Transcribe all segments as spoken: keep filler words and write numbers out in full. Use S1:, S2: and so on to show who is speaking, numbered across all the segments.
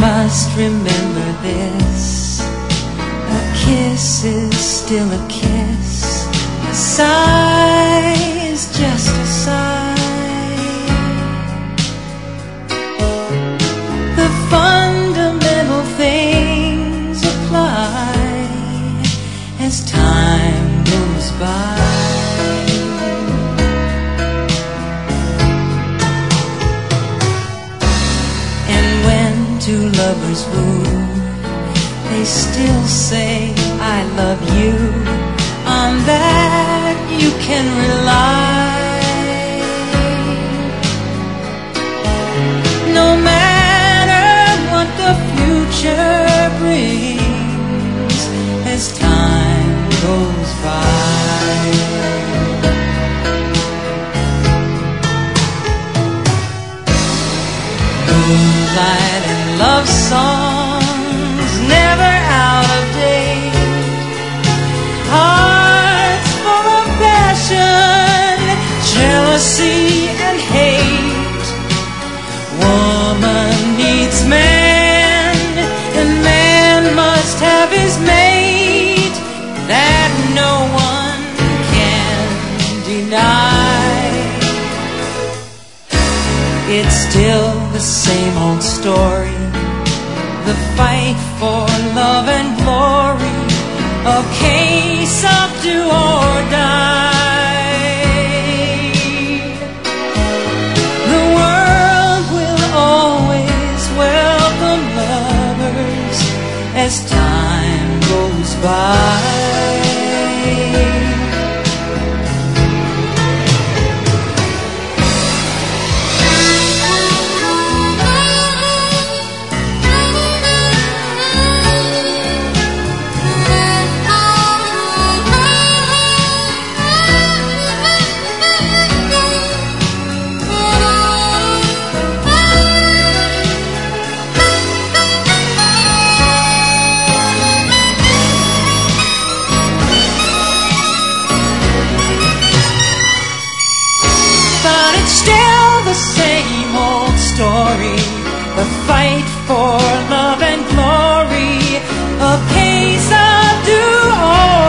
S1: must remember this: a kiss is still a kiss, a sigh is just a sigh. The fundamental things apply as time goes by. Two lovers woo, they still say I love you. On that you can rely. No matter what the future brings as time goes by. Moonlight and love songs, never out of date. Hearts full of passion, jealousy and hate. Woman needs man, and man must have his mate. That no one can deny. It's still the same old story, the fight for love and glory, a case of do or die. The world will always welcome lovers as time goes by. Still the same old story, the fight for love and glory, a case of do or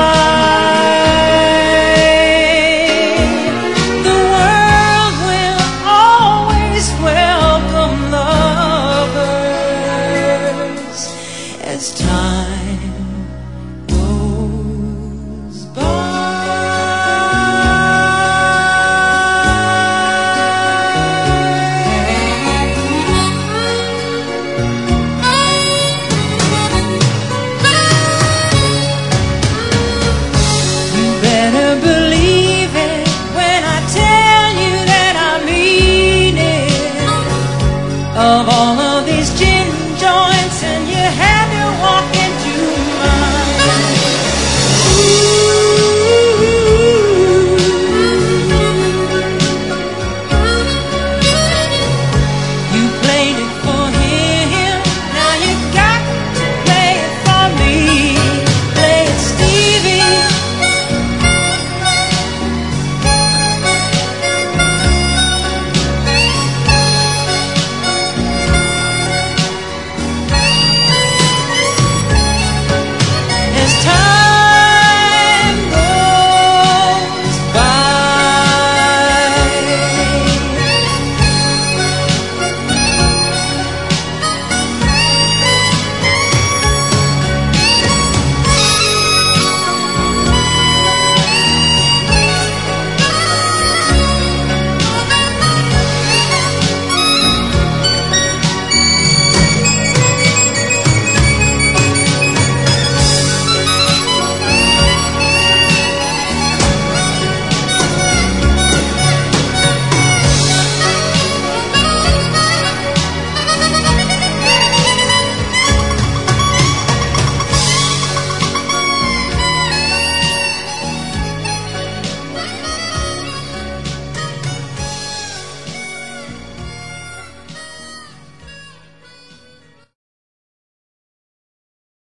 S1: die. The world will always welcome lovers as time